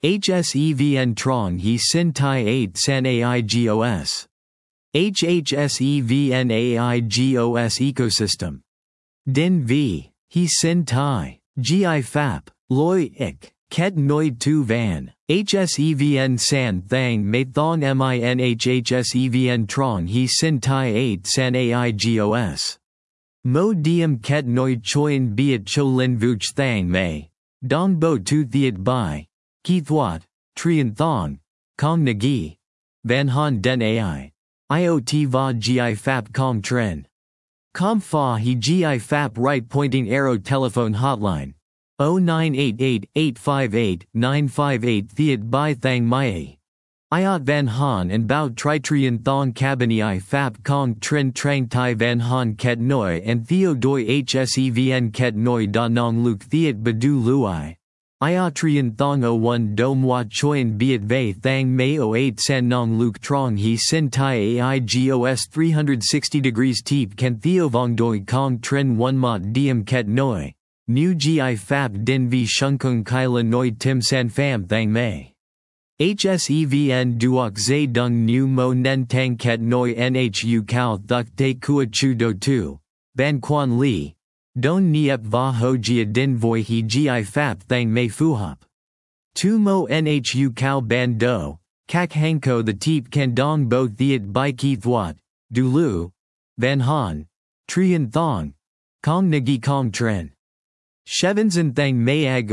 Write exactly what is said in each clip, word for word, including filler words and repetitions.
Hsevn trong he sin tai eight san aigos. Hhsevn aigos ecosystem. Din v. He sin tai. Gi fap. Loi ik. Ket noi tu van. Hsevn san thang mei thong minh hsevn trong he sin tai eight san aigos. Mo diem ket noi choin biat cho lin vuch thang mei. Dong bo tu thiet bai. Ki thwat. Trian thong. Kong nagi. Van han den ai. Iot va gi fap kong tren. Com fa he gi fap right pointing arrow telephone hotline. oh nine eight eight, eight five eight, nine five eight Thiet Bai Thang Mai. Iot Van Han and Bao Tri Trian Thong Cabini I Fap Kong Trin Trang Tai Van Han Ket Noi and Theo Doi Hsevn Ket Noi Da Nong Luke Thiet Badu Lui. Iot Trian Thong oh one Do Moi Choin Biat Vei Thang Mei oh eight San Nong Luke Trong He Sin Tai Aigos three hundred sixty degrees Teep Ken Theo Vong Doi Kong Trin One Mot Diem Ket Noi. New gi fap din v shunkung kaila noi tim san pham thang mei. Hsevn duok zay dung nu mo nen tang ket noi nhu kao thuk te kua chu do tu. Ban quan li. Don niep va ho jia din voi he gi fap thang mei fuhop. Tu mo nhu kao ban do. Kak hanko the teep kan dong bo thiet bai ki thwat. Dulu. Van han. Trian thong. Kong nagi kong tren. Shevanzan thang mayag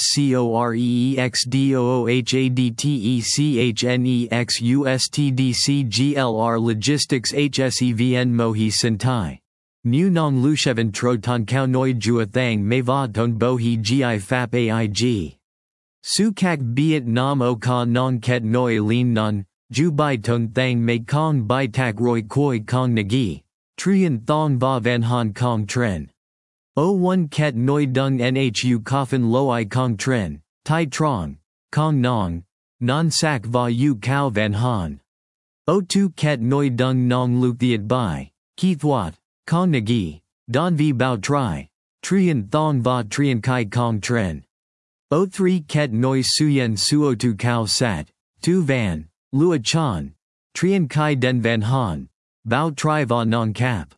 oscoreexdoohadtechnexustdcglr logistics hsevn mohi sentai. New nong lushevan tro ton kao noi jua thang may va ton bo he gi fap aig. Su kak biat nam o ka nong ket noi lin non, ju bai ton thang may kong bai tak roi koi kong nagi. Trian thong va van han kong tren. oh one ket noi dung nhu coffin loi kong tren, tai trong, kong nong, non sak va yu kao van han. oh two ket noi dung nong luke thiet bai, ki thwat, kong nagi, don vi bao tri, trian thong va trian kai kong tren. oh three ket noi suyen suo tu kao sat, tu van, lua chan, trian kai den van han, bao tri va nong cap.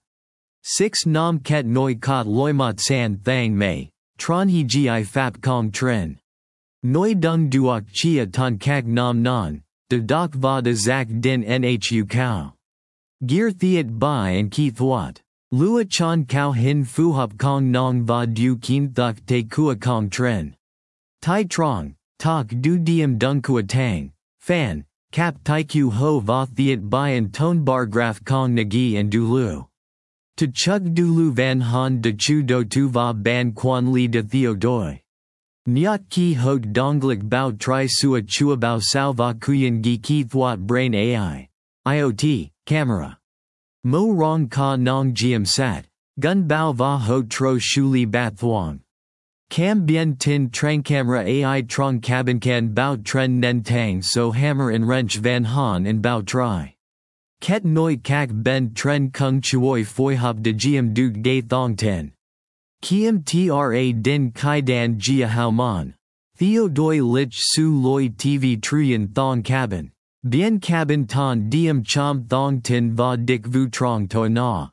six nam ket noi kot loimat san thang mei, tron he gi fap kong tren. Noi dung duok chia ton kak nam non, de doc va de zak din nhu kao. Gear thiet bai and ki thwat. Lua chan kao hin fuhop kong nong va du kin thuk te kua kong tren. Tai trong, tak du diem dung kua tang, fan, kap tai ku ho va thiet bai and ton bar graph kong nagi and dulu. To chuk dulu van han de chu do tu va ban quan li de theo doi. Nyat ki hot donglik bao tri sua chua bao sao va kuyen gi ki thwat brain ai. Iot, camera. Mo rong ka nong giem sat. Gun bao va ho tro shuli bat thuang. Cam bien tin trang camera ai trong cabin can bao tren nen tang so hammer and wrench van han and bao tri. Ket noi kak ben tren kung chuoi foi hop de giem duk gay thong ten. Kiem tra din kai dan gia hao man. Theo doi lich su loi tv trian thong cabin. Bien cabin ton diem chom thong tin va dik vu trong to na.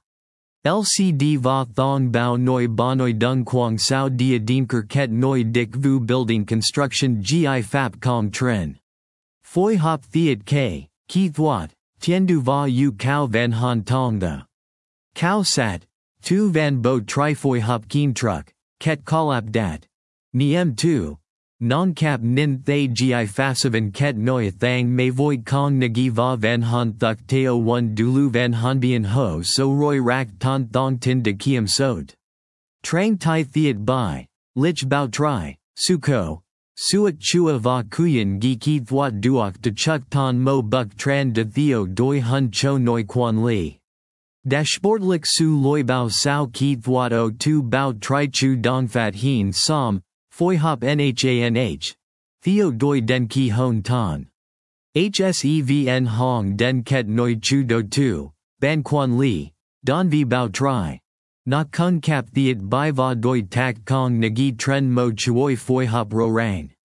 Lcd va thong bao noi bonoi dung quang sao dia dinker ket noi dik vu building construction gi fap kong tren. Foi hop thiet k, ki thwat. Tiendu va yu kao van han tong da. Kao sat, tu van bo trifoi hop keen truck, ket kalap dat. Niem tu. Non cap nin thay gi fasavan ket noi thang may voi kong nagi va van han thuk teo one dulu van han bien ho so roi rak ton thong tin de kiem sot. Trang tai thiet bai, lich bao tri, suko. Suat chua va kuyen gi ki thwat duok de chuk ton mo buk tran de theo doi hun cho noi quan li. Dashboardlik su loi bao sao ki thwat o tu bao tri chu dong fat heen som, foi hop nhanh. Theo doi den ki hon ton. Hsevn hong den ket noi chu do tu, ban quan li, don vi bao tri. Na kung kap thiet bai va doi tak kong nagi tren mo chuoi foi hop ro rang.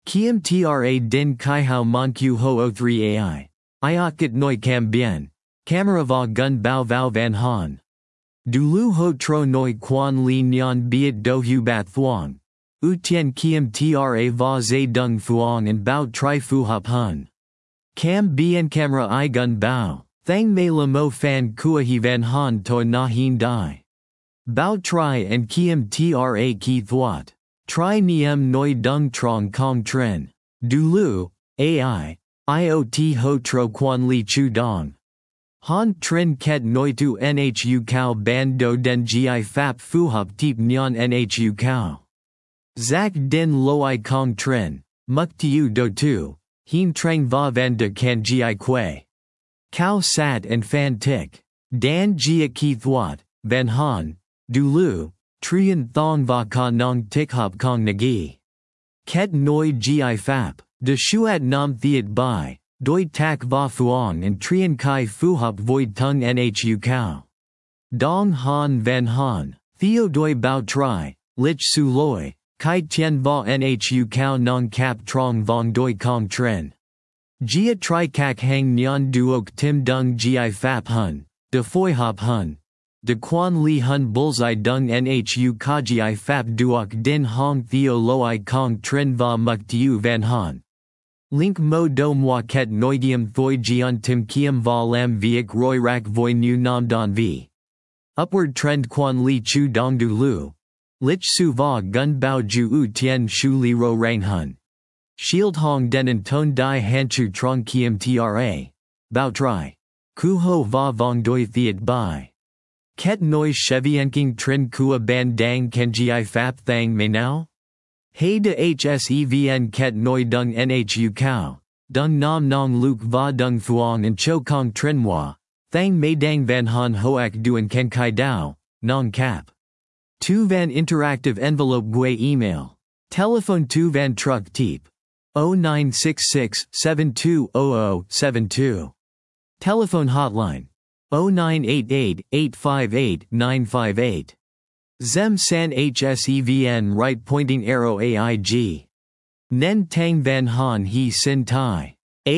Kiem tra din kai hao mon q ho o three ai. Iakit noi cam bien. Camera va gun bao vao van han. Du lu ho tro noi quan li nyan biet do hu bat thuong. U tien kiem tra va zay dung thuong and bao tri fu hop hun. Cam bien camera I gun bao. Thang me la mo fan kua hi van han to na hin dai. Bao tri and kiem tra ki thuat. Tri niem noi dung trong kong tren. Du lu, A I, I O T ho tro quan li chu dong. Han tren ket noi tu nhu cao ban do den gi fap fu hop tip nyan nhu cao. Zach din loi kong tren, muk tiu do tu, hin trang va van de kan gi quay. Cao sat and fan tik. Dan gia ki thuat, van han, du lu, trian thong va ka nong tik hop kong nagi. Ket noi gi fap, de shuat nam thiet bai, doi tak va fuong and trian kai fu hop void tung nhu cao. Dong han van han, theo doi bao tri, lich su loi, kai tien va nhu cao nong kap trong vong doi kong tren. Gia tri kak hang nyan duok tim dung gi fap hun, de foi hop hun. De quan li hun bullseye dung nhu ka gi fap duok din hong theo loi kong tren va muk tiu van han. Link mo do moi ket noigium thoi gian tim kiem va lam viek roi rak voi nu nam don v. Upward trend quan li chu dong du lu. Lich su va gun bao ju u tien shu li ro rang hun. Shield hong denon ton dai hanchu trong kiem tra. Bao tri. Ku ho va vong doi thiet bai. Ket noi chevienking trin kua ban dang ken gi fap thang me now? Hey de hsevn ket noi dung nhu cao. Dung nam nong luke va dung thuong and cho kong trinwa. Thang me dang van han hoak duen ken kai dao, nong cap. Tu van interactive envelope gui email. Telephone tu van truck teep. zero nine six six, seven two zero zero seven two. Telephone hotline. zero nine eight eight, eight five eight, nine five eight. Zem san hsevn right pointing arrow aig. Nen tang van han he sin tai.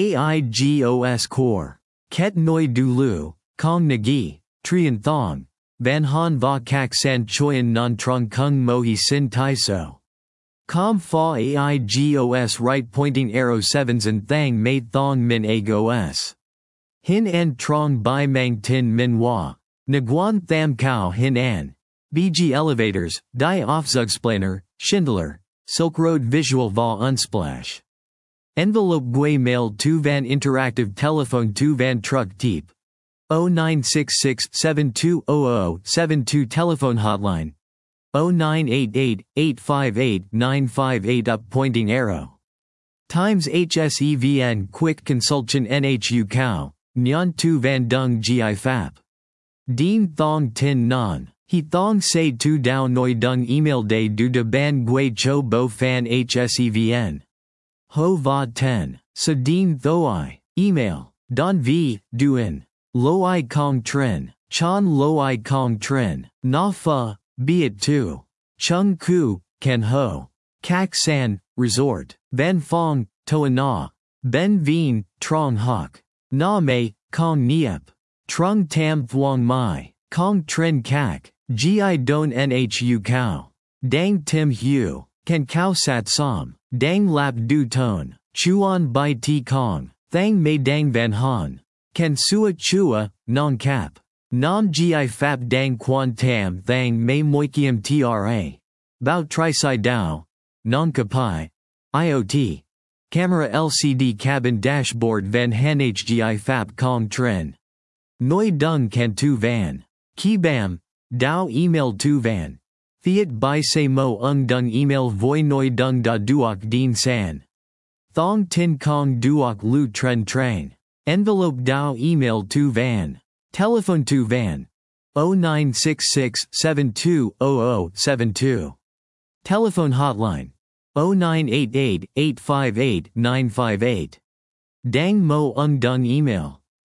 Aigos core. Ket noi du lu, kong nagi, trian thong. Van han va kak san choyan non trong kung mo he sin tai so. Com fa aigos right pointing arrow sevens and thang made thong min agos. Hin an trong bai mang tin min wa. Nguyen tham cao hin an. B G Elevators, Die Aufzugsplaner, Schindler, Silk Road Visual Va Unsplash. Envelope Gui Mail two Van Interactive Telephone two Van Truck Teep. zero nine six six, seven two zero zero seven two Telephone Hotline. zero nine eight eight, eight five eight, nine five eight Up pointing arrow. Times hsevn Quick Consultation nhu cao, Nyan tu Van Dung gi fap. Dean Thong Tin Non. He thong say tu dao noi dung email day du de ban gui cho bo fan hsevn. Ho va ten. So din thoi. Email. Don v. Duin. Loi kong tren. Chan loi kong tren. Na fa. Be it tu. Chung ku. Ken ho. Kak san. Resort. Van fong. Toa na. Ben vien. Trong hok. Na me. Kong niep. Trung tam thuong mai. Kong tren kak. Gi don nhu cao. Dang tim hu. Ken cao sat som. Dang lap du ton. Chuan bai ti kong. Thang me dang van han. Ken sua chua, nong cap. Nam gi fap dang quan tam thang me moikiam tra. Bao tri si dao. Nong kapai. I O T. Camera L C D cabin dashboard van han hgi fap kong tren. Noi dung can tu van. Ki bam. Dao email tu van. Thiet bai se mo ung dung email voi noi dung da duok din san. Thong tin kong duok lu tren train. Envelope dao email tu van. Telephone tu van. zero nine six six, seven two zero zero seven two. Telephone hotline. zero nine eight eight, eight five eight, nine five eight. Dang mo ung dung email.